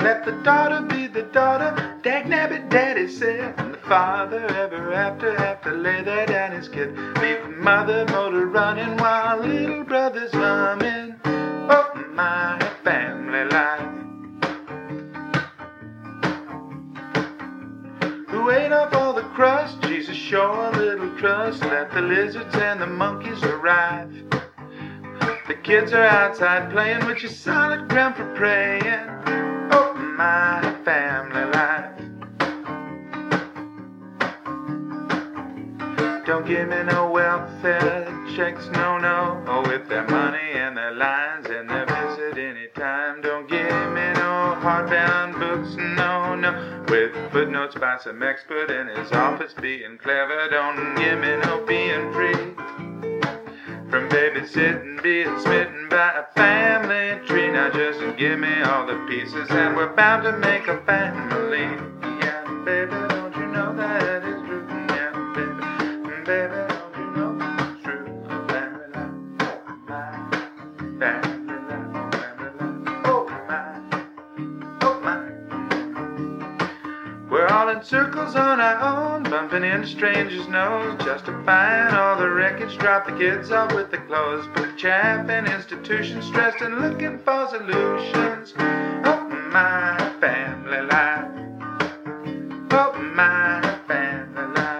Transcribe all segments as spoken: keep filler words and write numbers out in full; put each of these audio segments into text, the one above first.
let the daughter be the daughter, dagnabbit daddy said. And the father ever after have to lay there down his kid, leave the mother motor running while little brother's humming. Oh, my family life. Who ate up all the crust? Jesus, show a little trust. Let the lizards and the monkeys arrive. The kids are outside playing, which is solid ground for praying. Oh, my family life. Don't give me no welfare checks, no, no. Oh, with their money and their lines and their visit anytime. Don't give me no hardbound books, no, no. With footnotes by some expert in his office being clever. Don't give me no being free from babysitting, being smitten by a family tree. Now just give me all the pieces and we're bound to make a family. Yeah, baby, don't you know that is true? Yeah, baby, baby, don't you know it's true? Family life, oh my, family life, family life, oh my, oh my. We're all in circles on our own, bumping into strangers' nose, justifying all the wreckage, drop the kids off with the clothes, put the chap in institutions, stressed and looking for solutions. Oh, my family life. Oh, my family life.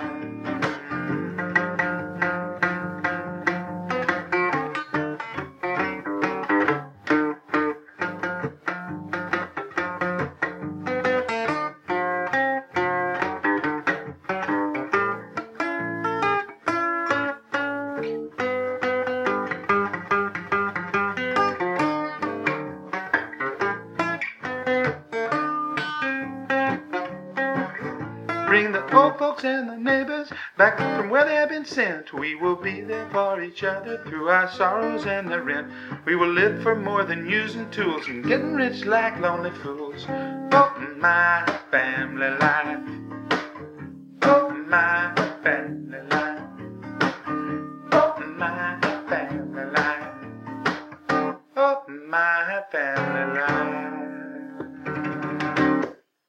Bring the old folks and the neighbors back from where they have been sent. We will be there for each other through our sorrows and the rent. We will live for more than using tools and getting rich like lonely fools. Oh, my family life. Oh, my family.